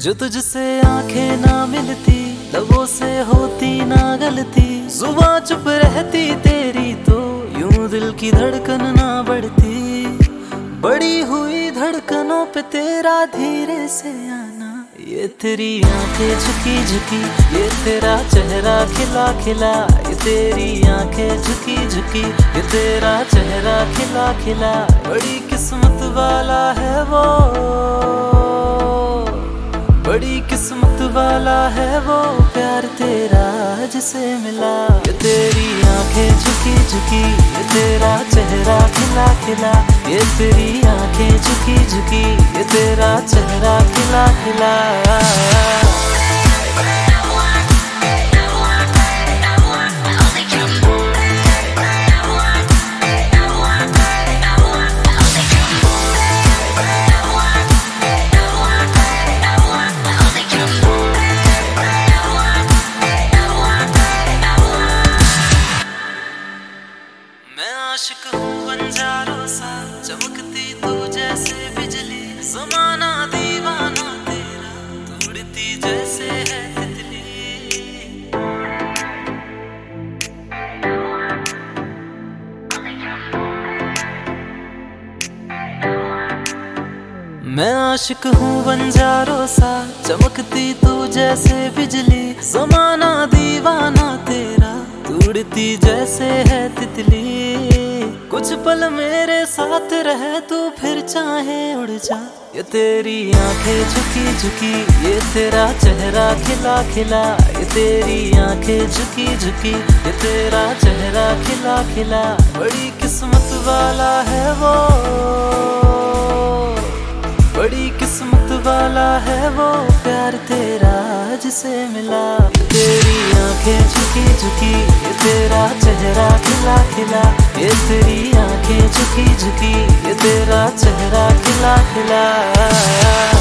जो तुझसे आंखें ना मिलती, लबों से होती ना गलती, जुबां चुप रहती तेरी तो यूं दिल की धड़कन ना बढ़ती। बड़ी हुई धड़कनों पे तेरा धीरे से आना, ये तेरी आंखें झुकी झुकी, ये तेरा चेहरा खिला खिला, ये तेरी आंखें झुकी झुकी, ये तेरा चेहरा खिला खिला। बड़ी किस्मत वाला है वो, बड़ी किस्मत वाला है वो प्यार तेरा जिसे मिला। ये तेरी आंखें झुकी झुकी, ये तेरा चेहरा खिला खिला, ये तेरी आंखें झुकी झुकी, ये तेरा चेहरा खिला खिला। आशिक हूँ बंजारों सा, चमकती तू जैसे बिजली, ज़माना दीवाना तेरा, तोड़ती जैसे है तितली। मैं आशिक हूँ बंजारों सा, चमकती तू जैसे बिजली, ज़माना दीवाना तेरा, उड़ती जैसे है तितली। कुछ पल मेरे साथ रहे तू, फिर चाहे उड़ जा। ये तेरी आंखें झुकी झुकी, ये तेरा चेहरा खिला खिला, ये तेरी आंखें झुकी झुकी, ये तेरा चेहरा खिला खिला। बड़ी किस्मत वाला है वो, बड़ी किस्मत वाला है वो प्यार तेरा जिसे मिला। तेरी आंखें झुकी झुकी, ये तेरा चेहरा खिला खिला, ये तेरी आंखें झुकी झुकी, ये तेरा चेहरा खिला खिला।